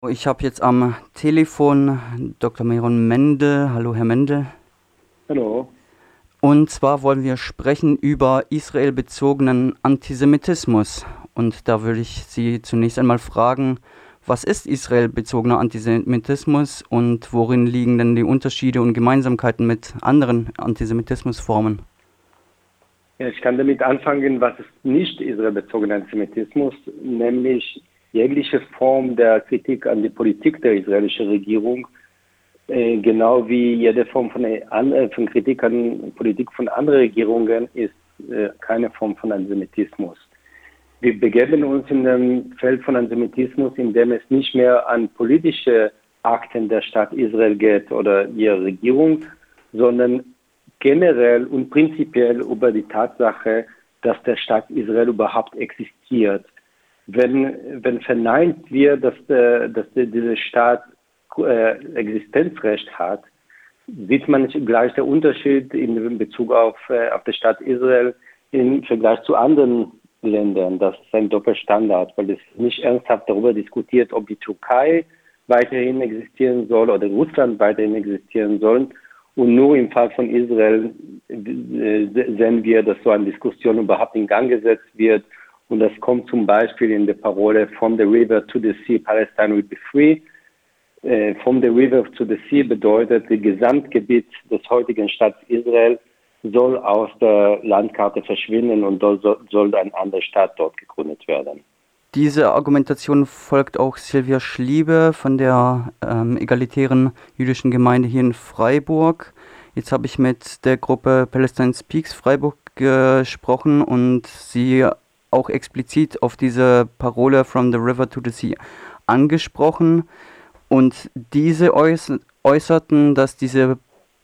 Ich habe jetzt am Telefon Dr. Meron Mendel. Hallo, Herr Mendel. Hallo. Und zwar wollen wir sprechen über israelbezogenen Antisemitismus. Und da würde ich Sie zunächst einmal fragen, was ist israelbezogener Antisemitismus und worin liegen denn die Unterschiede und Gemeinsamkeiten mit anderen Antisemitismusformen? Ja, ich kann damit anfangen, was ist nicht israelbezogener Antisemitismus, nämlich jegliche Form der Kritik an die Politik der israelischen Regierung, genau wie jede Form von Kritik an Politik von anderen Regierungen ist keine Form von Antisemitismus. Wir begeben uns in dem Feld von Antisemitismus, in dem es nicht mehr an politische Akten der Staat Israel geht oder ihrer Regierung, sondern generell und prinzipiell über die Tatsache, dass der Staat Israel überhaupt existiert. Wenn verneint wird, dass dieser Staat Existenzrecht hat, sieht man gleich den Unterschied in Bezug auf den Staat Israel im Vergleich zu anderen Ländern. Das ist ein Doppelstandard, weil es nicht ernsthaft darüber diskutiert, ob die Türkei weiterhin existieren soll oder Russland weiterhin existieren soll. Und nur im Fall von Israel sehen wir, dass so eine Diskussion überhaupt in Gang gesetzt wird. Und das kommt zum Beispiel in der Parole From the river to the sea, Palestine will be free. From the river to the sea bedeutet, das Gesamtgebiet des heutigen Staates Israel soll aus der Landkarte verschwinden und soll ein anderer Staat dort gegründet werden. Diese Argumentation folgt auch Silvia Schliebe von der egalitären jüdischen Gemeinde hier in Freiburg. Jetzt habe ich mit der Gruppe Palestine Speaks Freiburg gesprochen und sie auch explizit auf diese Parole From the River to the Sea angesprochen. Und diese äußerten, dass diese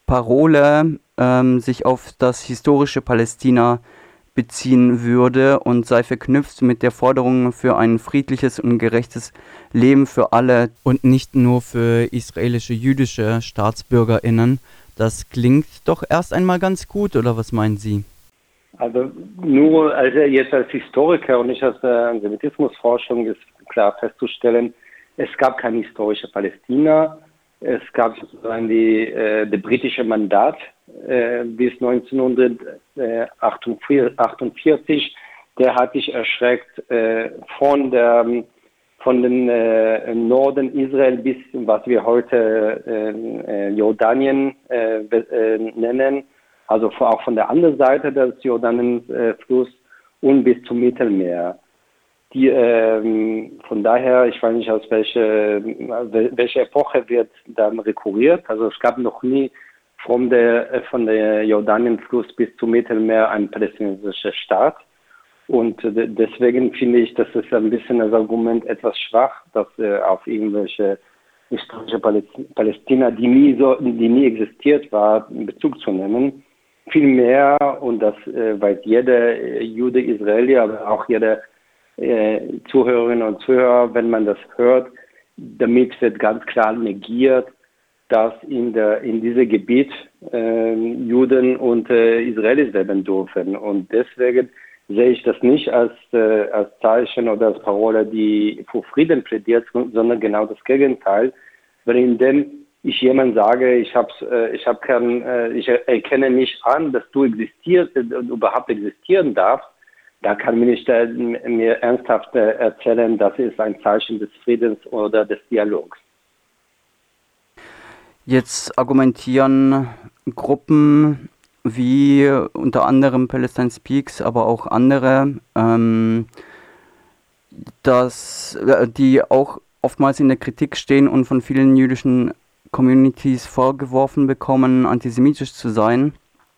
Parole sich auf das historische Palästina beziehen würde und sei verknüpft mit der Forderung für ein friedliches und gerechtes Leben für alle und nicht nur für israelische jüdische StaatsbürgerInnen. Das klingt doch erst einmal ganz gut, oder was meinen Sie? Also nur jetzt als Historiker und nicht als Antisemitismusforschung ist klar festzustellen, es gab kein historisches Palästina. Es gab sozusagen das britische Mandat bis 1948. Der hat sich erschreckt von den Norden Israel bis was wir heute Jordanien nennen, also auch von der anderen Seite des Jordanenfluss und bis zum Mittelmeer. Von daher, ich weiß nicht, aus welche Epoche wird dann rekurriert. Also es gab noch nie von der Jordanenfluss bis zum Mittelmeer einen palästinensischen Staat. Und deswegen finde ich, dass es ein bisschen das Argument etwas schwach, dass auf irgendwelche historische Palästina, die nie existiert war, in Bezug zu nehmen. Vielmehr, und das weiß jeder Jude, Israeli, aber auch jeder Zuhörerinnen und Zuhörer, wenn man das hört, damit wird ganz klar negiert, dass in diesem Gebiet Juden und Israelis leben dürfen. Und deswegen sehe ich das nicht als Zeichen oder als Parole, die für Frieden plädiert, sondern genau das Gegenteil. Weil indem ich jemand sage, ich erkenne nicht an, dass du überhaupt existieren darfst, da kann mir ernsthaft erzählen, das ist ein Zeichen des Friedens oder des Dialogs. Jetzt argumentieren Gruppen wie unter anderem Palestine Speaks, aber auch andere, die auch oftmals in der Kritik stehen und von vielen jüdischen Communities vorgeworfen bekommen, antisemitisch zu sein.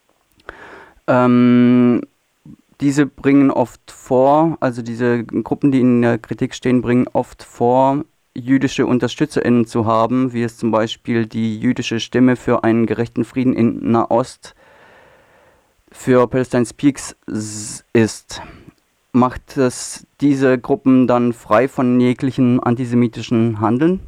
Diese bringen oft vor, also diese Gruppen, die in der Kritik stehen, bringen oft vor, jüdische UnterstützerInnen zu haben, wie es zum Beispiel die jüdische Stimme für einen gerechten Frieden in Nahost für Palestine Speaks ist. Macht es diese Gruppen dann frei von jeglichem antisemitischen Handeln?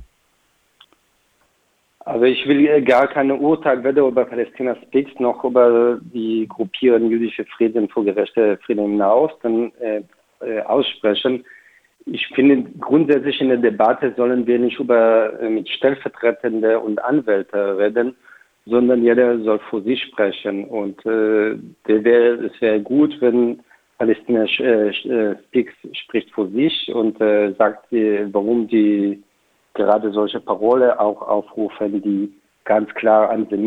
Also ich will gar keine Urteil weder über Palästina Speaks noch über die Gruppierung jüdische Frieden für gerechte Frieden im Nahosten aussprechen. Ich finde, grundsätzlich in der Debatte sollen wir nicht mit Stellvertretende und Anwälte reden, sondern jeder soll für sich sprechen. Und es wäre gut, wenn Palästina Speaks spricht für sich und sagt, warum die gerade solche Parole auch aufrufen, die ganz klar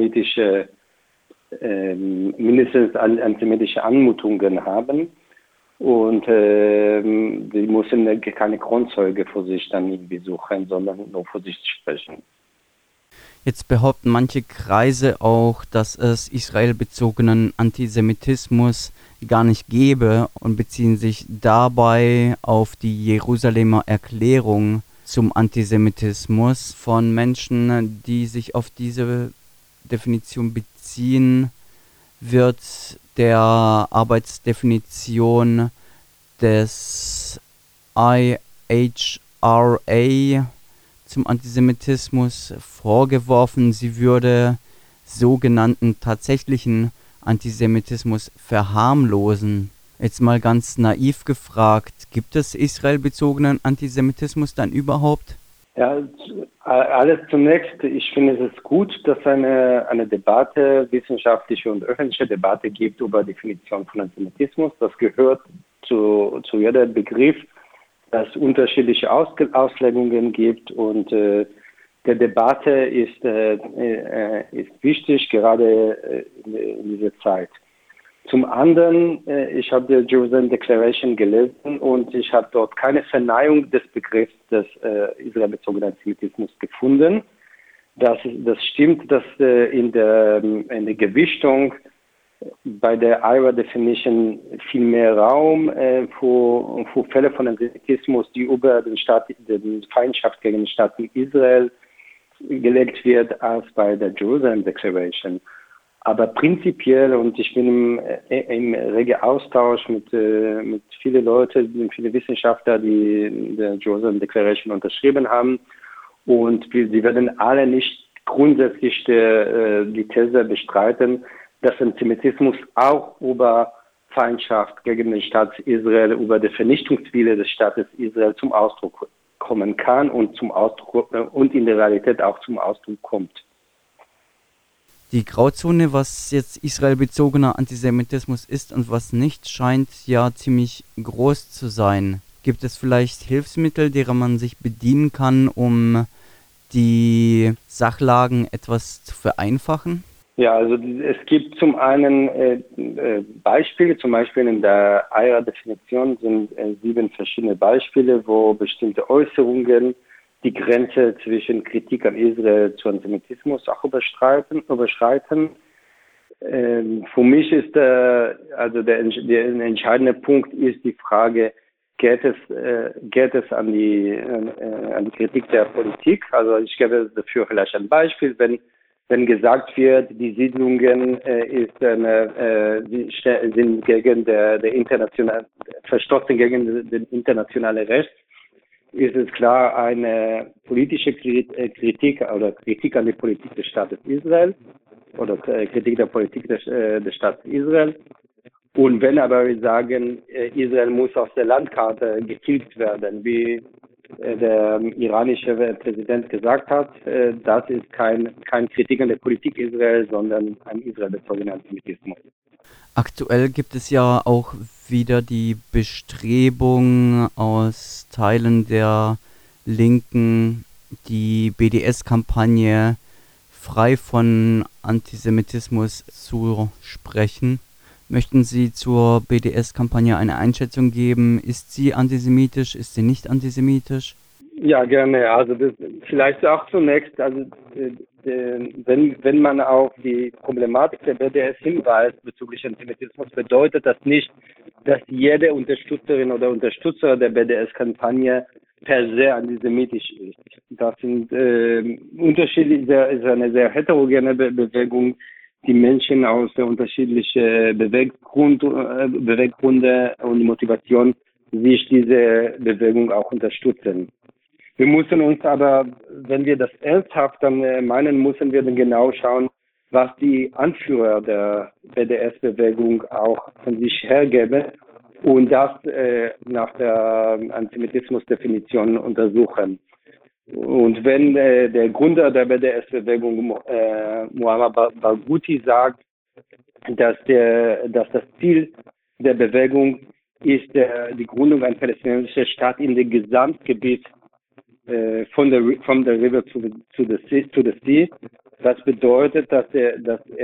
mindestens antisemitische Anmutungen haben. Und sie müssen keine Kronzeuge für sich dann irgendwie suchen, sondern nur für sich sprechen. Jetzt behaupten manche Kreise auch, dass es israelbezogenen Antisemitismus gar nicht gäbe und beziehen sich dabei auf die Jerusalemer Erklärung zum Antisemitismus. Von Menschen, die sich auf diese Definition beziehen, wird der Arbeitsdefinition des IHRA zum Antisemitismus vorgeworfen, sie würde sogenannten tatsächlichen Antisemitismus verharmlosen. Jetzt mal ganz naiv gefragt, gibt es israelbezogenen Antisemitismus dann überhaupt? Ja, alles zunächst, ich finde es gut, dass eine Debatte, wissenschaftliche und öffentliche Debatte gibt über Definition von Antisemitismus. Das gehört zu jedem Begriff, dass es unterschiedliche Auslegungen gibt und der Debatte ist wichtig, gerade in dieser Zeit. Zum anderen, ich habe die Jerusalem Declaration gelesen und ich habe dort keine Verneinung des Begriffs des israelbezogenen Antisemitismus gefunden. Das stimmt, dass in der Gewichtung bei der IHRA Definition viel mehr Raum für Fälle von Antisemitismus, die über den Feindschaft gegen den Staat Israel gelegt wird, als bei der Jerusalem Declaration. Aber prinzipiell, und ich bin im regen Austausch mit vielen Leuten, viele Wissenschaftler, die der Jerusalem Declaration unterschrieben haben, und sie werden alle nicht grundsätzlich die These bestreiten, dass Antisemitismus auch über Feindschaft gegen den Staat Israel, über den Vernichtungswille des Staates Israel zum Ausdruck kommen kann und und in der Realität auch zum Ausdruck kommt. Die Grauzone, was jetzt israelbezogener Antisemitismus ist und was nicht, scheint ja ziemlich groß zu sein. Gibt es vielleicht Hilfsmittel, derer man sich bedienen kann, um die Sachlagen etwas zu vereinfachen? Ja, also es gibt zum einen Beispiele, zum Beispiel in der IHRA-Definition sind 7 verschiedene Beispiele, wo bestimmte Äußerungen die Grenze zwischen Kritik an Israel zu Antisemitismus auch überschreiten. Für mich ist der entscheidende Punkt ist die Frage, geht es an die Kritik der Politik? Also ich gebe dafür vielleicht ein Beispiel, wenn gesagt wird, die Siedlungen sind gegen der internationale verstoßen gegen den internationalen Recht, ist es klar eine politische Kritik oder Kritik an die Politik des Staates Israel oder Kritik der Politik des Staates Israel. Und wenn aber wir sagen, Israel muss auf der Landkarte getilgt werden, wie der iranische Präsident gesagt hat, das ist kein Kritik an der Politik Israel, sondern ein israelbezogener Antisemitismus. Aktuell gibt es ja auch wieder die Bestrebung aus Teilen der Linken, die BDS-Kampagne frei von Antisemitismus zu sprechen. Möchten Sie zur BDS-Kampagne eine Einschätzung geben? Ist sie antisemitisch? Ist sie nicht antisemitisch? Ja, gerne. Also das vielleicht auch zunächst, also wenn man auf die Problematik der BDS hinweist bezüglich Antisemitismus, bedeutet das nicht, dass jede Unterstützerin oder Unterstützer der BDS-Kampagne per se antisemitisch ist. Das sind unterschiedliche, ist eine sehr heterogene Bewegung, die Menschen aus der unterschiedlichen Beweggründe und Motivation sich diese Bewegung auch unterstützen. Wir müssen uns aber, wenn wir das ernsthaft dann meinen, müssen wir dann genau schauen, was die Anführer der BDS-Bewegung auch von sich hergeben und das nach der Antisemitismusdefinition untersuchen. Und wenn der Gründer der BDS-Bewegung, Muammar Barghouti, sagt, dass das Ziel der Bewegung ist die Gründung einer palästinensischen Staat in dem Gesamtgebiet from the river to the sea. Das bedeutet, dass er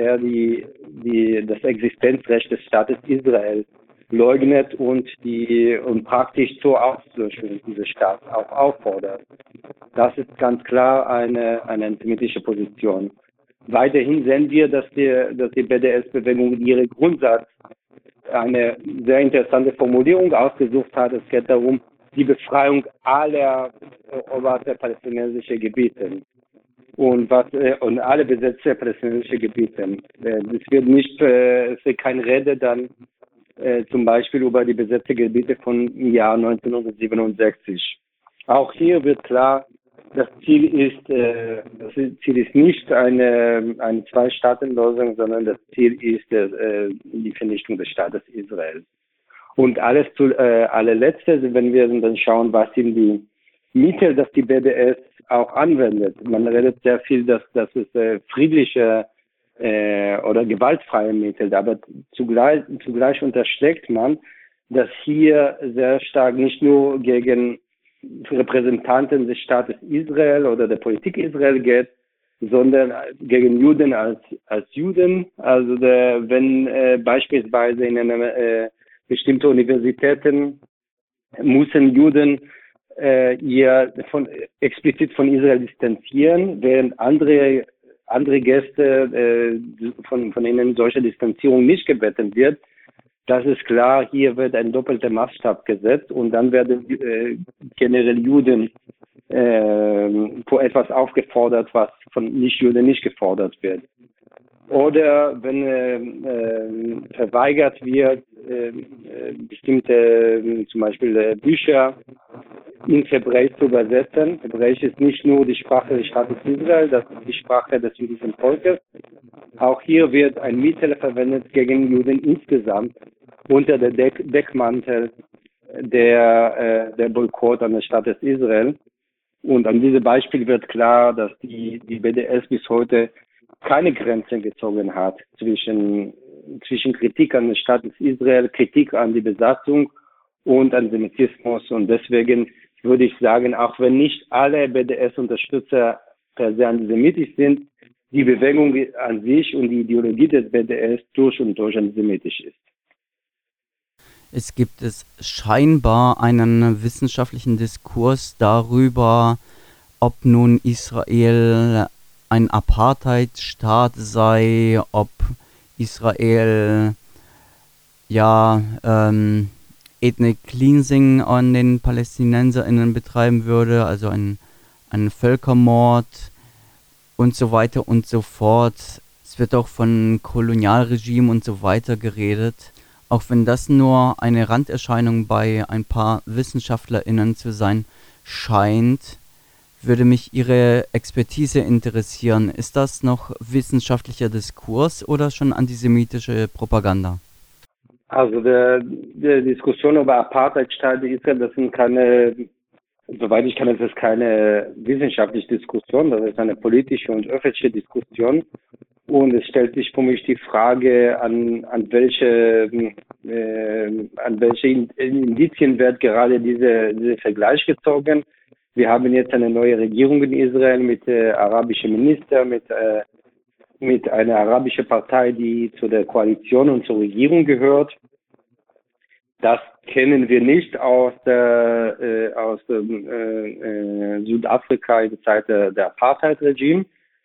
das Existenzrecht des Staates Israel leugnet und praktisch zur Auslöschung dieses Staats auch auffordert. Das ist ganz klar eine antisemitische Position. Weiterhin sehen wir, dass die BDS-Bewegung in ihrem Grundsatz eine sehr interessante Formulierung ausgesucht hat. Es geht darum, die Befreiung aller eroberter palästinensischer Gebiete und alle besetzte palästinensische Gebiete. Es wird keine Rede dann zum Beispiel über die besetzten Gebiete von Jahr 1967. Auch hier wird klar, das Ziel ist nicht eine Zwei-Staaten-Lösung, sondern das Ziel ist die Vernichtung des Staates Israel. Und allerletzte, wenn wir dann schauen, was sind die Mittel, dass die BDS auch anwendet. Man redet sehr viel, dass es friedliche oder gewaltfreie Mittel, aber zugleich unterschlägt man, dass hier sehr stark nicht nur gegen Repräsentanten des Staates Israel oder der Politik Israel geht, sondern gegen Juden als Juden. Also wenn beispielsweise in einer bestimmten Universitäten müssen Juden explizit von Israel distanzieren, während andere Gäste von ihnen solche Distanzierung nicht gebeten wird. Das ist klar, hier wird ein doppelter Maßstab gesetzt und dann werden generell Juden vor etwas aufgefordert, was von Nichtjuden nicht gefordert wird. Oder wenn verweigert wird, bestimmte zum Beispiel Bücher ins Hebräisch zu übersetzen. Hebräisch ist nicht nur die Sprache des Staates Israel, das ist die Sprache des jüdischen Volkes. Auch hier wird ein Mittel verwendet gegen Juden insgesamt unter der Deckmantel der Boykott an der Staat des Israel. Und an diesem Beispiel wird klar, dass die BDS bis heute keine Grenzen gezogen hat zwischen Kritik an den Staat Israel, Kritik an die Besatzung und Antisemitismus. Und deswegen würde ich sagen, auch wenn nicht alle BDS-Unterstützer per se antisemitisch sind, die Bewegung an sich und die Ideologie des BDS durch und durch antisemitisch ist. Es gibt scheinbar einen wissenschaftlichen Diskurs darüber, ob nun Israel ein Apartheidstaat sei, ob Israel Ethnic Cleansing an den PalästinenserInnen betreiben würde, also einen Völkermord und so weiter und so fort. Es wird auch von Kolonialregime und so weiter geredet. Auch wenn das nur eine Randerscheinung bei ein paar WissenschaftlerInnen zu sein scheint, würde mich Ihre Expertise interessieren. Ist das noch wissenschaftlicher Diskurs oder schon antisemitische Propaganda? Also die Diskussion über Apartheidstaat Israel, das sind keine, soweit ich kann, das ist keine wissenschaftliche Diskussion, das ist eine politische und öffentliche Diskussion. Und es stellt sich für mich die Frage, an welche Indizien wird gerade dieser Vergleich gezogen. Wir haben jetzt eine neue Regierung in Israel mit arabischen Ministern, mit einer arabischen Partei, die zu der Koalition und zur Regierung gehört. Das kennen wir nicht aus Südafrika in der Zeit der Apartheid-Regime.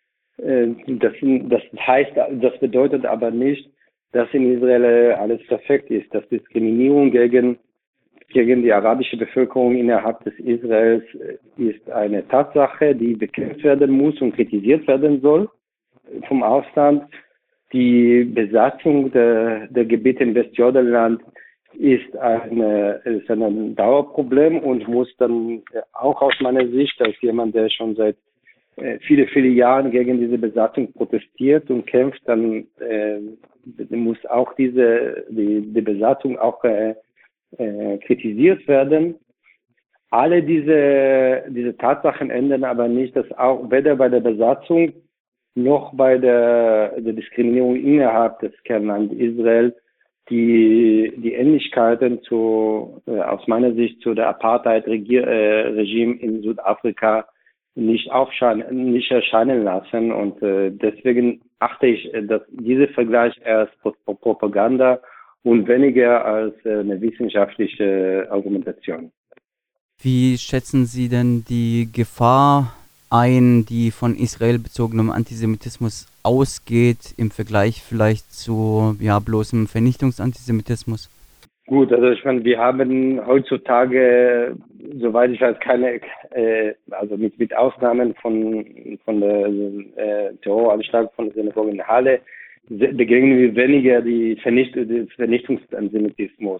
Das bedeutet aber nicht, dass in Israel alles perfekt ist. Dass Diskriminierung gegen die arabische Bevölkerung innerhalb des Israels ist eine Tatsache, die bekämpft werden muss und kritisiert werden soll vom Ausland. Die Besatzung der Gebiete in Westjordanland ist ein Dauerproblem und muss dann auch aus meiner Sicht, als jemand, der schon seit viele Jahren gegen diese Besatzung protestiert und kämpft, dann muss auch die Besatzung auch kritisiert werden. Alle diese Tatsachen ändern aber nicht, dass auch weder bei der Besatzung noch bei der Diskriminierung innerhalb des Kernlandes Israel die Ähnlichkeiten aus meiner Sicht zu der Apartheid-Regime in Südafrika nicht erscheinen lassen. Und deswegen achte ich, dass dieser Vergleich erst Propaganda und weniger als eine wissenschaftliche Argumentation. Wie schätzen Sie denn die Gefahr ein, die von Israel bezogenem Antisemitismus ausgeht, im Vergleich vielleicht zu bloßem Vernichtungsantisemitismus? Gut, also ich meine, wir haben heutzutage, soweit ich weiß, keine, also mit Ausnahmen von der Terroranschlag von der Synagoge in Halle, begegnen wir weniger des Vernichtungsantisemitismus.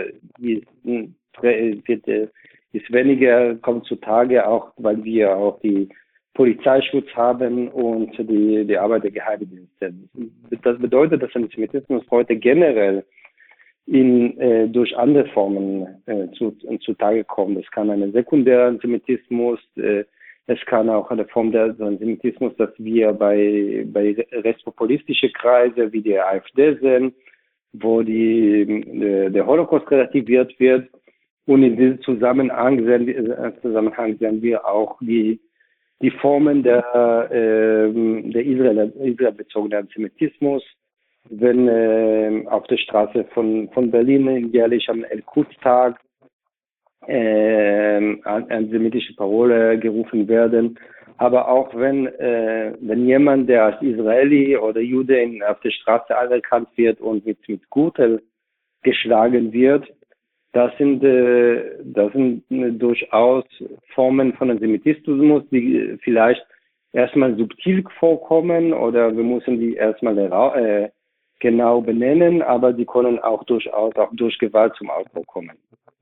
Ist weniger, kommt zutage, auch weil wir auch die Polizeischutz haben und die Arbeit der Geheimdienste. Das bedeutet, dass Antisemitismus heute generell durch andere Formen zutage kommt. Es kann ein sekundärer Antisemitismus, es kann auch eine Form des Antisemitismus, dass wir bei rechtspopulistischen Kreisen wie der AfD sehen, wo der Holocaust relativiert wird. Und in diesem Zusammenhang sehen wir auch die Formen der Israel-bezogenen Antisemitismus, wenn auf der Straße von Berlin jährlich am El-Quds-Tag antisemitische Parole gerufen werden, aber auch wenn jemand, der als Israeli oder Jude auf der Straße anerkannt wird und mit Gürtel geschlagen wird, das sind durchaus Formen von Antisemitismus, die vielleicht erstmal subtil vorkommen oder wir müssen die erstmal genau benennen, aber die können auch durchaus auch durch Gewalt zum Ausdruck kommen.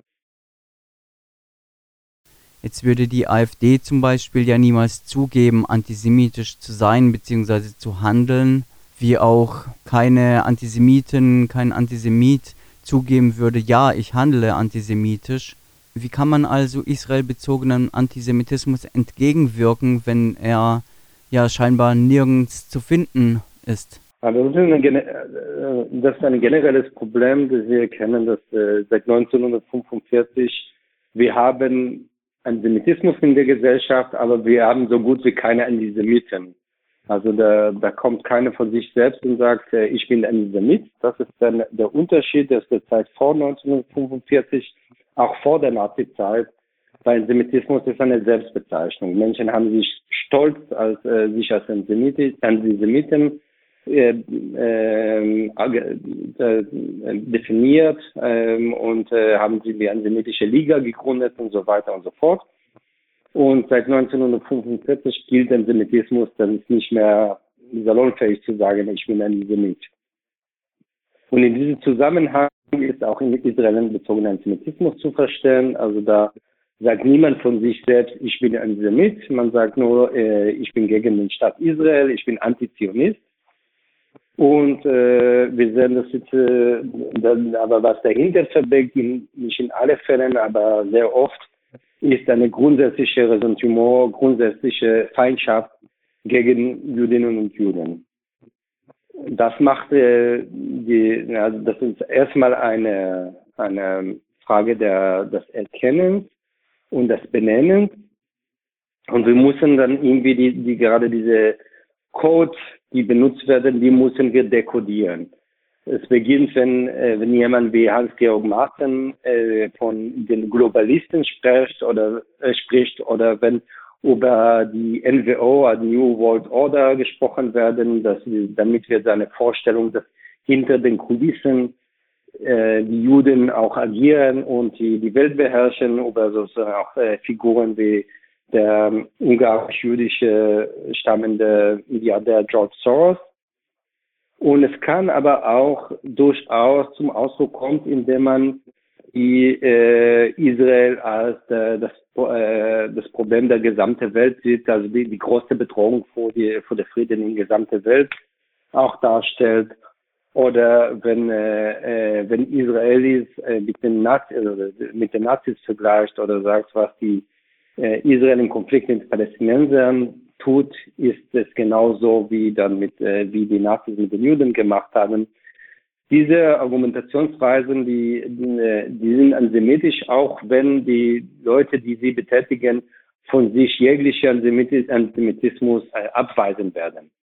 Jetzt würde die AfD zum Beispiel ja niemals zugeben, antisemitisch zu sein bzw. zu handeln, wie auch kein Antisemit zugeben würde, ja, ich handle antisemitisch. Wie kann man also israelbezogenem Antisemitismus entgegenwirken, wenn er ja scheinbar nirgends zu finden ist? Also das ist ein generelles Problem, das wir kennen, dass seit 1945 wir haben Antisemitismus in der Gesellschaft, aber wir haben so gut wie keine Antisemiten. Also da kommt keiner von sich selbst und sagt, ich bin Antisemit. Das ist dann der Unterschied, dass der Zeit vor 1945, auch vor der Nazizeit, weil Antisemitismus ist eine Selbstbezeichnung. Menschen haben sich stolz sich als Antisemiten definiert und haben sie die Antisemitische Liga gegründet und so weiter und so fort. Und seit 1945 gilt Antisemitismus, dann ist nicht mehr salonfähig zu sagen, ich bin Antisemit. Und in diesem Zusammenhang ist auch in Israel bezogener Antisemitismus zu verstehen. Also da sagt niemand von sich selbst, ich bin Antisemit. Man sagt nur, ich bin gegen den Staat Israel, ich bin Antizionist. Und wir sehen das jetzt, aber was dahinter verbirgt, nicht in allen Fällen, aber sehr oft, ist eine grundsätzliche Ressentiment, grundsätzliche Feindschaft gegen Jüdinnen und Juden. Das macht das ist erstmal eine Frage des Erkennens und des Benennens. Und wir müssen dann irgendwie gerade diese Codes, die benutzt werden, die müssen wir dekodieren. Es beginnt, wenn jemand wie Hans-Georg Maaßen von den Globalisten spricht oder wenn über die NWO, also New World Order, gesprochen werden, damit wir seine Vorstellung, dass hinter den Kulissen die Juden auch agieren und die Welt beherrschen, über sozusagen auch Figuren wie der ungarisch-jüdische stammende Milliardär George Soros. Und es kann aber auch durchaus zum Ausdruck kommen, indem man Israel als das Problem der gesamten Welt sieht, also die große Bedrohung vor der Frieden in der gesamten Welt auch darstellt. Oder wenn Israelis mit den Nazis vergleicht oder sagt, was die Israel im Konflikt mit den Palästinensern tut, ist es genauso wie wie die Nazis mit den Juden gemacht haben. Diese Argumentationsweisen, die sind antisemitisch, auch wenn die Leute, die sie betätigen, von sich jegliche Antisemitismus abweisen werden.